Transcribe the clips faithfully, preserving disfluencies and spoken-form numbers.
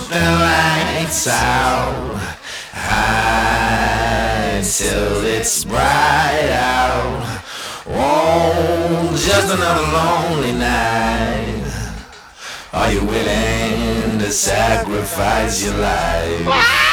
the lights out, high till it's bright out. Oh, just another lonely night. Are you willing to sacrifice your life?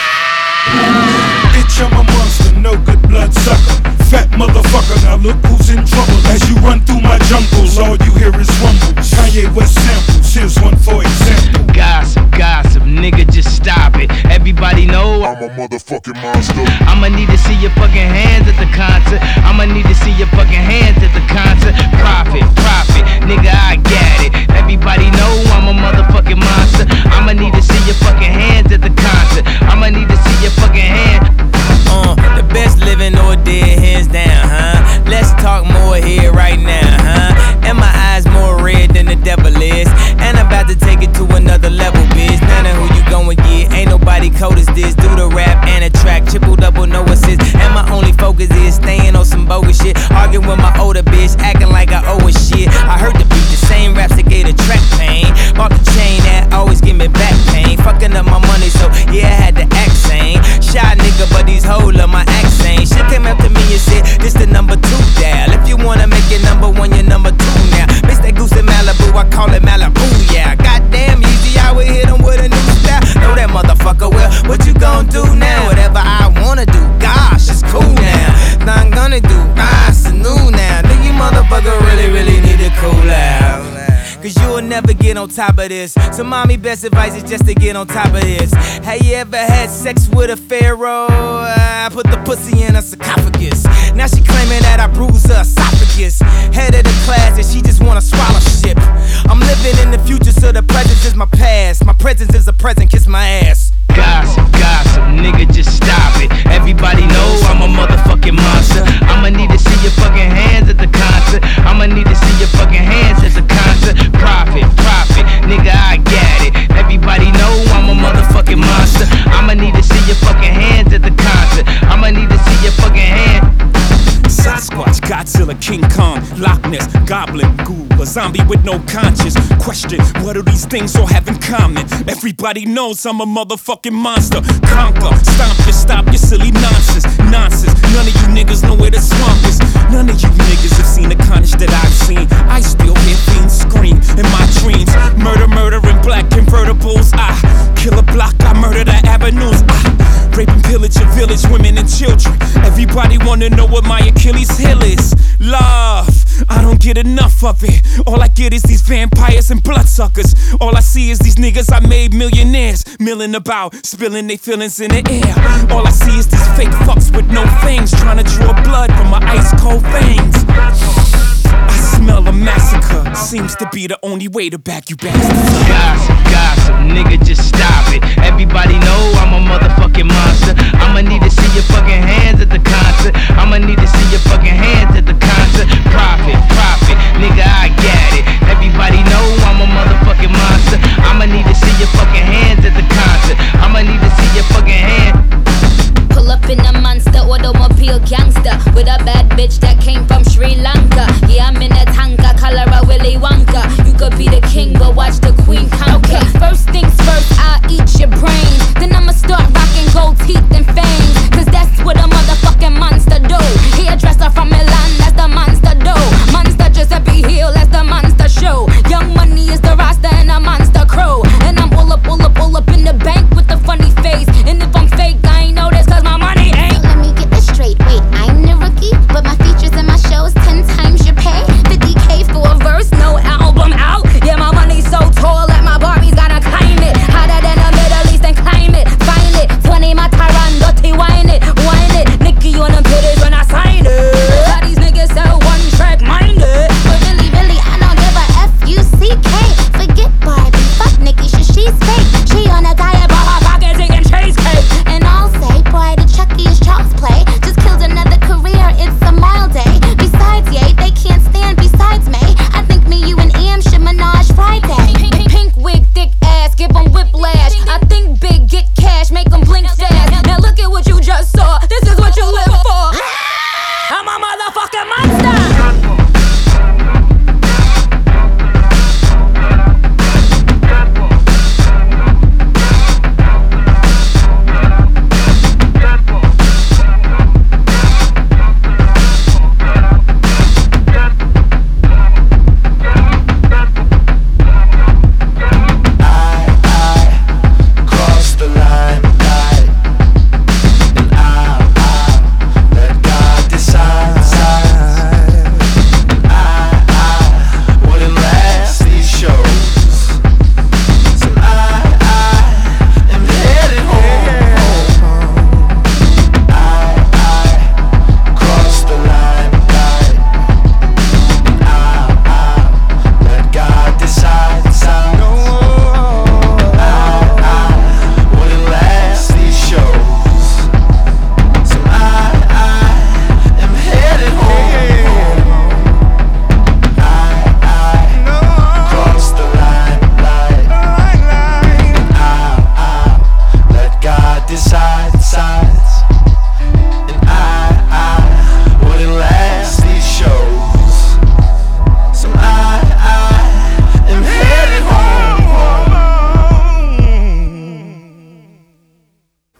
Bitch, I'm a monster, no good blood sucker. Fat motherfucker, now look who's in trouble. As you run through my jungles, all you hear is rumbles. Kanye West samples, here's one for example. Gossip, gossip, nigga, just stop it. Everybody know I'm a motherfucking monster. I'ma need to see your fucking hands at the concert. I'ma need to see your fucking hands at the concert. Profit, profit, nigga, I got it. Everybody know I'm a motherfucking monster. I'ma need to see your fucking hands at the concert. I'ma need to see your fucking hands. Uh, the best living or dead, hands down, huh? Let's talk more here right now, huh? And my eyes more red than the devil is. And I'm about to take it to another level, bitch. None of who you gon' get, ain't nobody cold as this. Do the rap and a track, triple double, no assist. And my only focus is staying on some bogus shit. Arguing with my older bitch, acting like I owe her shit. I heard the beat, the same raps that gave the track pain. Bought the chain that always give me back pain. Fucking up my money, so yeah, I had to act sane. Shy nigga, but these hoes love my accent. Shit came up to me and said, this the number two dial. If you wanna make it number one, you're number two now. Miss that goose in Malibu, I call it Malibu, yeah. Goddamn easy, I would hit him with a new style. Know that motherfucker well, what you gon' do now? Whatever I wanna do, gosh, it's cool now. Now I'm gonna do, ah, it's new now. Think you motherfucker really, really need to cool out. Cause you'll never get on top of this. So mommy, best advice is just to get on top of this. Have you ever had sex with a pharaoh? I put the pussy in her sarcophagus. Now she claiming that I bruised her esophagus. Head of the class and she just wanna swallow shit. I'm living in the future, so the present is my past. My presence is a present, kiss my ass. Gossip, gossip, nigga, just stop it. Everybody know I'm a motherfucking monster. I'ma need to see your fucking hands at the concert. I'ma need to see your fucking hands at the concert. Profit, profit, nigga, I got it. Everybody know I'm a motherfucking monster. I'ma need to see your fucking hands at the concert. I'ma need to see your fucking hands. Sasquatch, Godzilla, King Kong, Loch Ness, Goblin, Ghoul, a zombie with no conscience. Question, what do these things all have in common? Everybody knows I'm a motherfucking monster. Conquer, stomp you, stop your silly nonsense. Nonsense, none of you niggas know where the swamp is. None of you niggas have seen the carnage that I've seen. I still hear fiends scream in my dreams. Murder, murder in black convertibles. I kill a block, I murder the avenues. I rape and pillage your village, women and children. Everybody wanna know what my Achilles heel is. Love, I don't get enough of it. All I get is these vampires and bloodsuckers. All I see is these niggas I made millionaires, milling about, spilling their feelings in the air. All I see is these fake fucks with no fangs, trying to draw blood from my ice cold veins. I smell a massacre, seems to be the only way to back you bastards. Gossip, gossip, nigga, just stop it. Everybody know I'm a motherfucking monster. I'ma need to see your fucking hands at the concert. I'ma need to see your fucking hands at the concert. Profit, profit, nigga, I got it. Everybody know I'm a motherfucking